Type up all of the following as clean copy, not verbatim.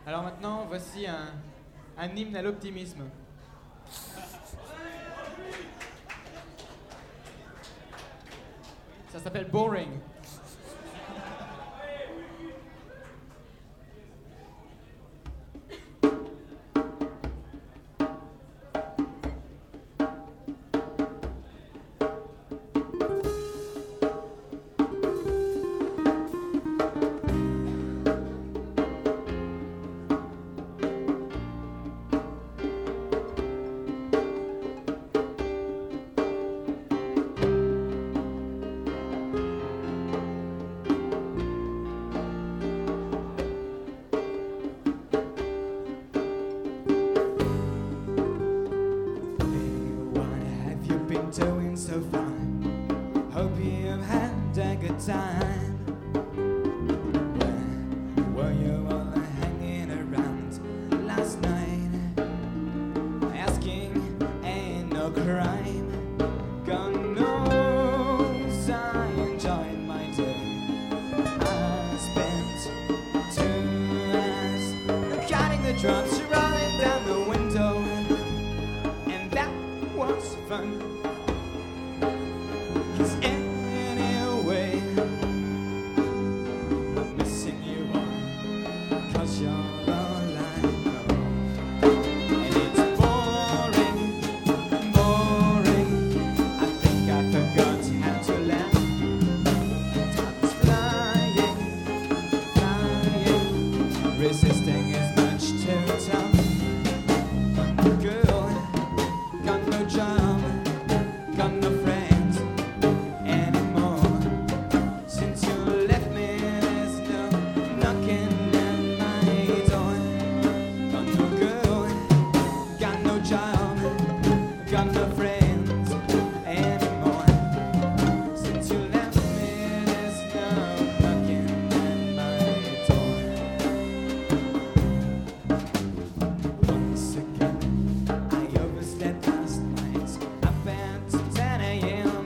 Alors maintenant, voici un hymne à l'optimisme. Ça s'appelle Boring. Doing so fine. Hope you've had a good time. Where were you all hanging around last night? Asking ain't no crime. God knows I enjoyed my day. I spent 2 hours counting the drops rolling down the window, and that was fun. Resisting is much too tough. Girl, got no job, got no friends anymore. Since you left me, there's no knocking at my door. Got no girl, got no job, got no friends anymore. Since you left me, there's no knocking at my door. Once again, I overslept last night, up at 10 a.m.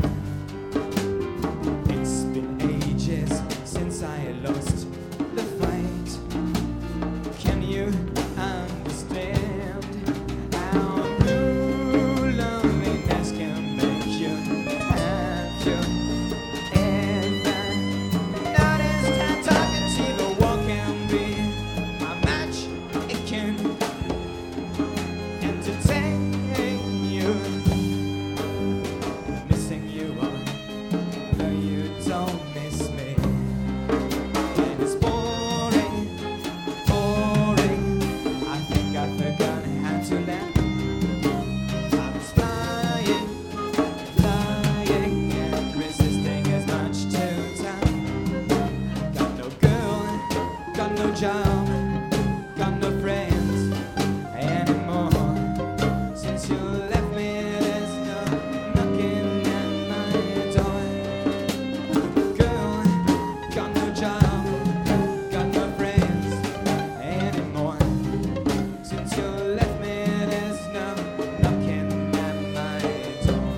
It's been ages since I lost the fight. Can you understand how blue loneliness can make you? Have you ever noticed how talkative a wall can be? How much it can entertain you. Missing you although you don't miss me. And it's boring, boring. I think I forgot how to land. I was flying, flying, and resisting is much too tough. Got no girl, got no job, got no friends anymore. Since you left me, there's no knocking at my door. Girl, got no job, got no friends anymore. Since you left me, there's no knocking at my door.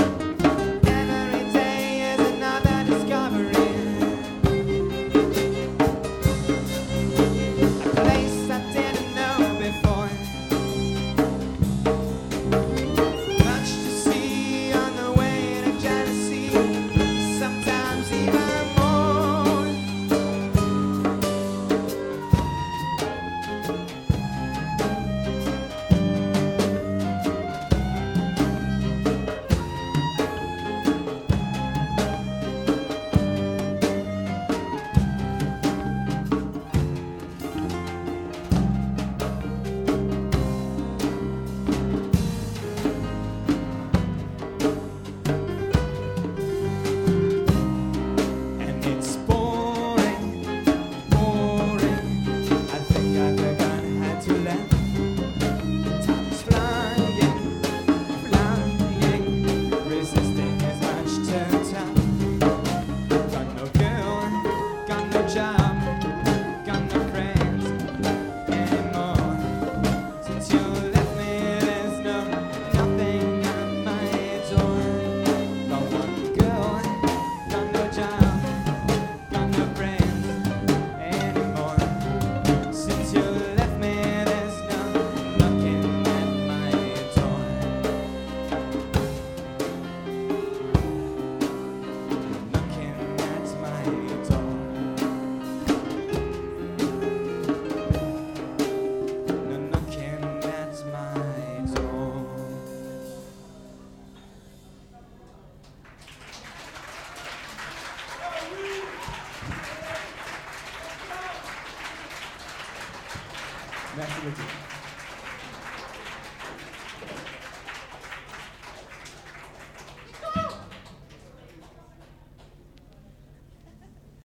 Every day is another discovery. Merci beaucoup.